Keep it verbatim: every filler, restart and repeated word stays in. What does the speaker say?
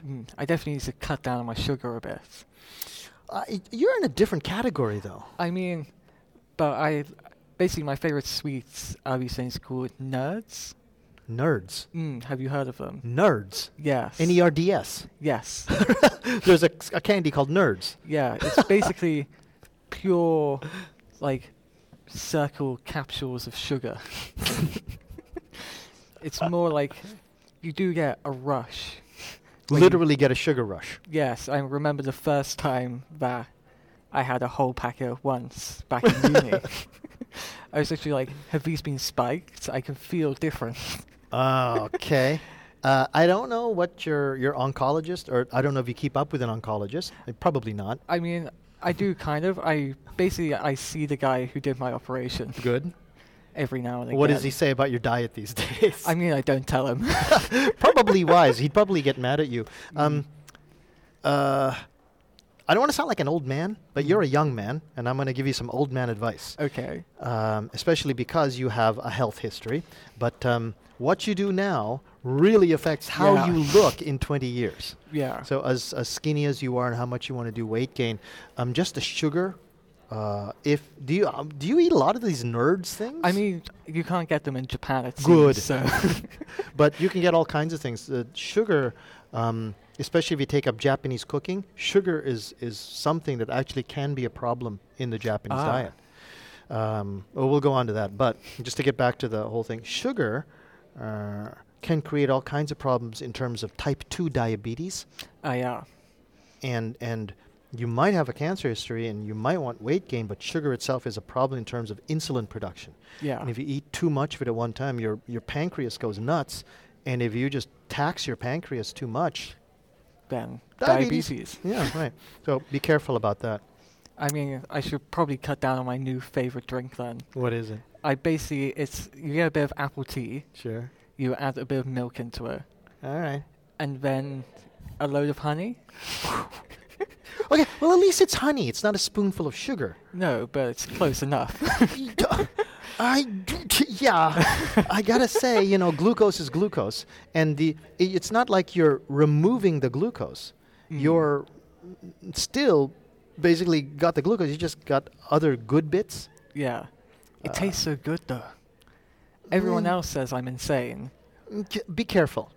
Mm, I definitely need to cut down on my sugar a bit. Uh, y- you're in a different category, though. I mean, but I basically my favorite sweets are these things called nerds. Nerds. Mm, have you heard of them? Nerds. Yes. N E R D S. Yes. There's a, a candy called Nerds. Yeah, it's basically pure, like, circle capsules of sugar. It's more like you do get a rush. when you- Literally get a sugar rush. Yes, I remember the first time that I had a whole packet at once back in uni. I was actually like, have these been spiked? I can feel different. Oh, okay. Uh, I don't know what your your oncologist, or I don't know if you keep up with an oncologist. Uh, Probably not. I mean, I do kind of. I basically I see the guy who did my operation Good. every now and again. What does he say about your diet these days? I mean, I don't tell him. Probably wise. He'd probably get mad at you. Um, uh, I don't want to sound like an old man, but you're a young man, and I'm going to give you some old man advice. Okay. Um, especially because you have a health history. But um, what you do now really affects how Yeah. you look in twenty years. Yeah. So as, as skinny as you are and how much you want to do weight gain, um, just the sugar. Uh, if do you um, do you eat a lot of these nerds things? I mean, you can't get them in Japan. It Good. seems, so but you can get all kinds of things. Uh, sugar, um, especially if you take up Japanese cooking, sugar is is something that actually can be a problem in the Japanese Ah. diet. Um, well, we'll go on to that. But just to get back to the whole thing, sugar uh, can create all kinds of problems in terms of type two diabetes, uh, yeah. and and you might have a cancer history and you might want weight gain, but sugar itself is a problem in terms of insulin production. Yeah. And if you eat too much of it at one time, your your pancreas goes nuts. And if you just tax your pancreas too much, Then diabetes. diabetes. yeah, right. So be careful about that. I mean, I should probably cut down on my new favorite drink then. What is it? I basically, it's, you get a bit of apple tea, Sure. you add a bit of milk into it, All right. and then a load of honey. Okay. Well, at least it's honey. It's not a spoonful of sugar. No, but it's close enough. I d- yeah. I gotta say, you know, glucose is glucose, and the i- it's not like you're removing the glucose. Mm. You're still basically got the glucose. You just got other good bits. Yeah. It Uh, tastes so good though. Everyone mm. else says I'm insane. Mm, c- Be careful.